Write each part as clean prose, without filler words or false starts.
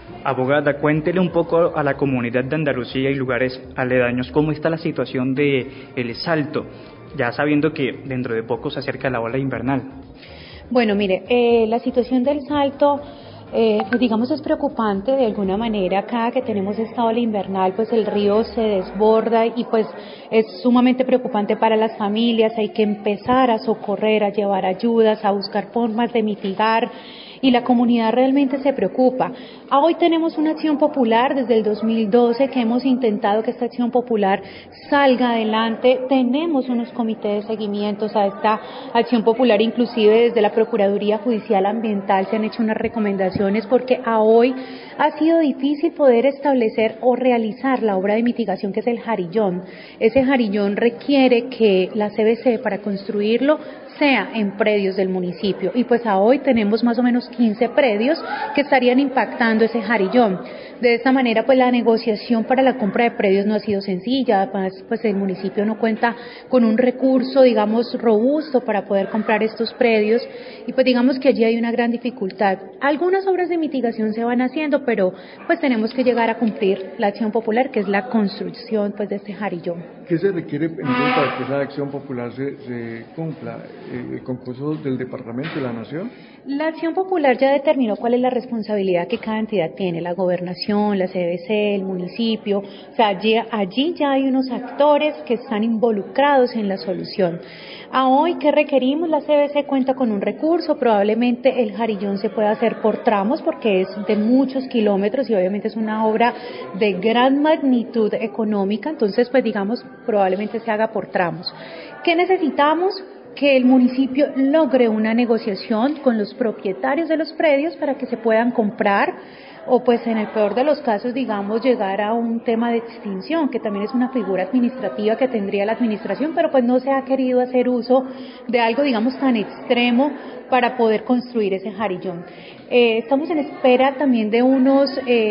Abogada, cuéntele un poco a la comunidad de Andalucía y lugares aledaños cómo está la situación de El Salto, ya sabiendo que dentro de poco se acerca la ola invernal. Bueno, mire, la situación del Salto, pues digamos es preocupante de alguna manera. Cada que tenemos esta ola invernal, pues el río se desborda y pues es sumamente preocupante para las familias. Hay que empezar a socorrer, a llevar ayudas, a buscar formas de mitigar, y la comunidad realmente se preocupa. Hoy tenemos una acción popular desde el 2012 que hemos intentado que esta acción popular salga adelante. Tenemos unos comités de seguimientos a esta acción popular, inclusive desde la Procuraduría Judicial Ambiental se han hecho unas recomendaciones porque a hoy ha sido difícil poder establecer o realizar la obra de mitigación que es el jarillón. Ese jarillón requiere que la CBC para construirlo sea en predios del municipio y pues a hoy tenemos más o menos 15 predios que estarían impactando ese jarillón. De esta manera pues la negociación para la compra de predios no ha sido sencilla, además pues el municipio no cuenta con un recurso digamos robusto para poder comprar estos predios y pues digamos que allí hay una gran dificultad. Algunas obras de mitigación se van haciendo, pero pues tenemos que llegar a cumplir la acción popular que es la construcción pues de este jarillón. ¿Qué se requiere para que esa acción popular se cumpla? ¿El concurso del departamento y la nación? La acción popular ya determinó cuál es la responsabilidad que cada entidad tiene, la gobernación, la CBC, el municipio, o sea, allí ya hay unos actores que están involucrados en la solución. A hoy, ¿qué requerimos? La CBC cuenta con un recurso, probablemente el jarillón se pueda hacer por tramos porque es de muchos kilómetros y obviamente es una obra de gran magnitud económica, entonces pues digamos probablemente se haga por tramos. ¿Qué necesitamos? Que el municipio logre una negociación con los propietarios de los predios para que se puedan comprar o pues en el peor de los casos digamos llegar a un tema de extinción que también es una figura administrativa que tendría la administración, pero pues no se ha querido hacer uso de algo digamos tan extremo para poder construir ese jarillón. Estamos en espera también de unos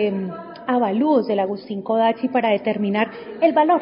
avalúos del Agustín Codazzi para determinar el valor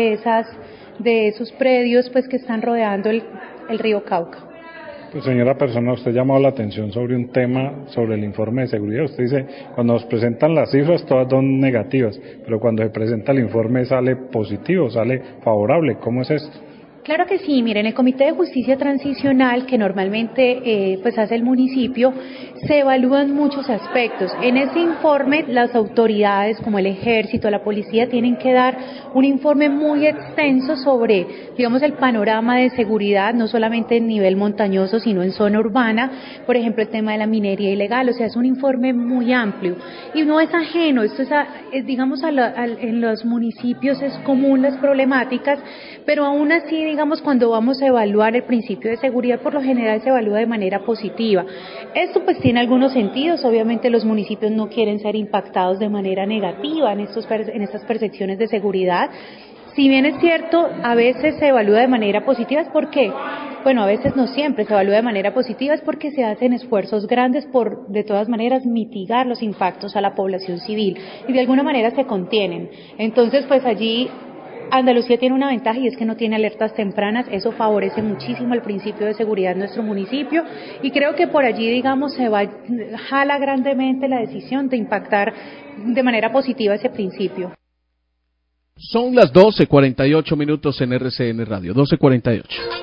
de esos predios pues que están rodeando el río Cauca. Pues señora persona, usted ha llamado la atención sobre un tema, sobre el informe de seguridad. Usted dice, cuando nos presentan las cifras todas son negativas, pero cuando se presenta el informe sale positivo, sale favorable. ¿Cómo es esto? Claro que sí, miren, el Comité de Justicia Transicional que normalmente pues hace el municipio, se evalúan muchos aspectos. En ese informe las autoridades como el Ejército, la Policía tienen que dar un informe muy extenso sobre, digamos, el panorama de seguridad, no solamente en nivel montañoso, sino en zona urbana, por ejemplo, el tema de la minería ilegal, o sea, es un informe muy amplio y no es ajeno, esto es digamos, en los municipios es común las problemáticas, pero aún así, digamos, cuando vamos a evaluar el principio de seguridad, por lo general se evalúa de manera positiva. Esto pues tiene algunos sentidos, obviamente los municipios no quieren ser impactados de manera negativa en estas percepciones de seguridad. Si bien es cierto, a veces se evalúa de manera positiva, ¿es por qué? Bueno, a veces no siempre se evalúa de manera positiva, es porque se hacen esfuerzos grandes por, de todas maneras, mitigar los impactos a la población civil y de alguna manera se contienen. Entonces, pues allí Andalucía tiene una ventaja y es que no tiene alertas tempranas, eso favorece muchísimo el principio de seguridad en nuestro municipio y creo que por allí, digamos, jala grandemente la decisión de impactar de manera positiva ese principio. Son las 12:48 en RCN Radio, 12:48.